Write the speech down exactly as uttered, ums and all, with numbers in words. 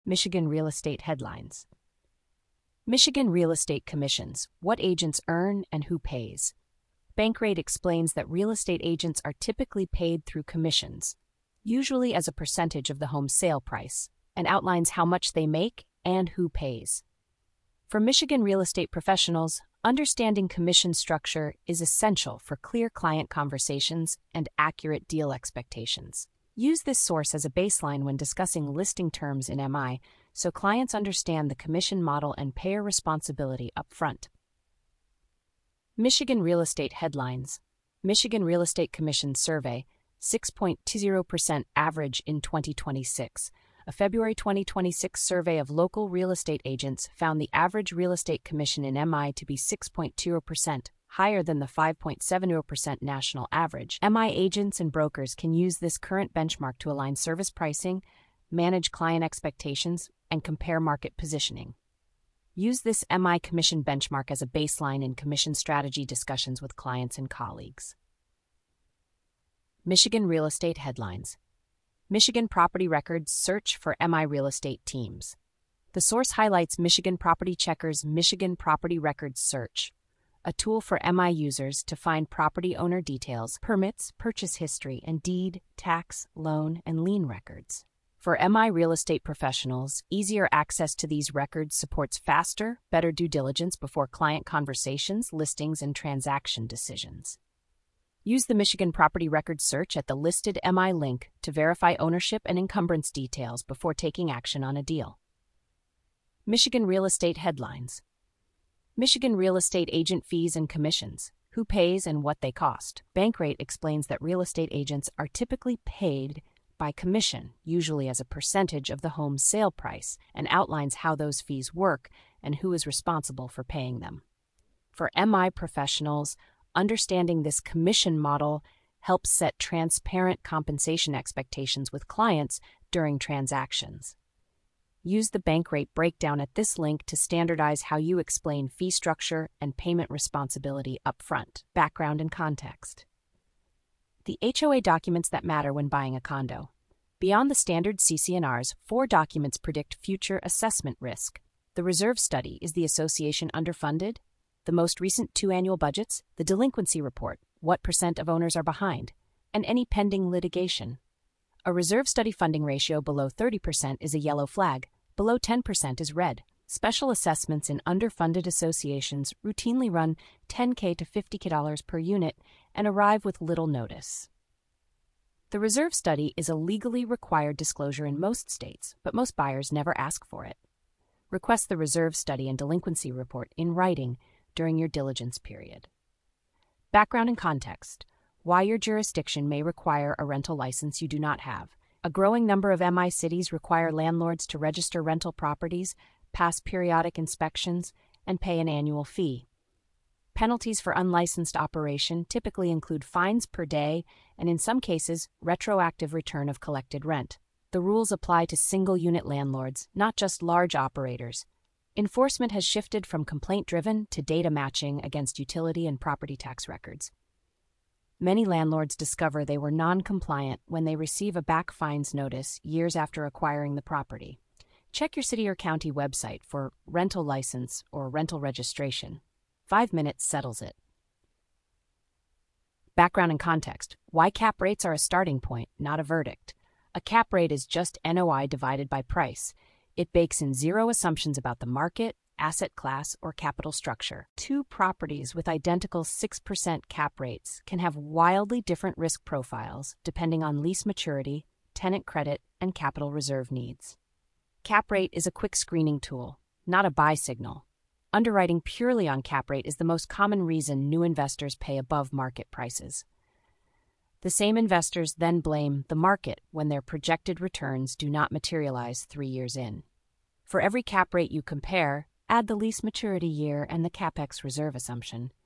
Michigan real estate headlines. Michigan real estate commissions: what agents earn and who pays. Bankrate explains that real estate agents are typically paid through commissions, usually as a percentage of the home's sale price, and outlines how much they make and who pays. For Michigan real estate professionals, understanding commission structure is essential for clear client conversations and accurate deal expectations. Use this source as a baseline when discussing listing terms in M I, so clients understand the commission model and payer responsibility up front. Michigan real estate headlines. Michigan Real Estate Commission Survey, six point two zero percent average in twenty twenty-six. A February twenty twenty-six survey of local real estate agents found the average real estate commission in M I to be six point two zero percent, higher than the five point seven zero percent national average. M I agents and brokers can use this current benchmark to align service pricing, manage client expectations, and compare market positioning. Use this M I commission benchmark as a baseline in commission strategy discussions with clients and colleagues. Michigan real estate headlines. Michigan Property Records search for M I real estate teams. The source highlights Michigan Property Checker's Michigan Property Records Search, a tool for M I users to find property owner details, permits, purchase history, and deed, tax, loan, and lien records. For M I real estate professionals, easier access to these records supports faster, better due diligence before client conversations, listings, and transaction decisions. Use the Michigan Property Records search at the listed M I link to verify ownership and encumbrance details before taking action on a deal. Michigan real estate headlines. Michigan real estate agent fees and commissions: who pays and what they cost. Bankrate explains that real estate agents are typically paid by commission, usually as a percentage of the home's sale price, and outlines how those fees work and who is responsible for paying them. For M I professionals, understanding this commission model helps set transparent compensation expectations with clients during transactions. Use the Bankrate breakdown at this link to standardize how you explain fee structure and payment responsibility upfront. Background and context. The H O A documents that matter when buying a condo. Beyond the standard C C N Rs, four documents predict future assessment risk. The reserve study: is the association underfunded? The most recent two annual budgets, the delinquency report, what percent of owners are behind, and any pending litigation. A reserve study funding ratio below thirty percent is a yellow flag, below ten percent is red. Special assessments in underfunded associations routinely run ten thousand to fifty thousand dollars per unit and arrive with little notice. The reserve study is a legally required disclosure in most states, but most buyers never ask for it. Request the reserve study and delinquency report in writing during your diligence period. Background and context. Why your jurisdiction may require a rental license you do not have. A growing number of M I cities require landlords to register rental properties, pass periodic inspections, and pay an annual fee. Penalties for unlicensed operation typically include fines per day and, in some cases, retroactive return of collected rent. The rules apply to single-unit landlords, not just large operators. Enforcement has shifted from complaint-driven to data matching against utility and property tax records. Many landlords discover they were non-compliant when they receive a back fines notice years after acquiring the property. Check your city or county website for rental license or rental registration. Five minutes settles it. Background and context. Why cap rates are a starting point, not a verdict. A cap rate is just N O I divided by price. It bakes in zero assumptions about the market, asset class, or capital structure. Two properties with identical six percent cap rates can have wildly different risk profiles depending on lease maturity, tenant credit, and capital reserve needs. Cap rate is a quick screening tool, not a buy signal. Underwriting purely on cap rate is the most common reason new investors pay above market prices. The same investors then blame the market when their projected returns do not materialize three years in. For every cap rate you compare, add the lease maturity year and the CapEx reserve assumption.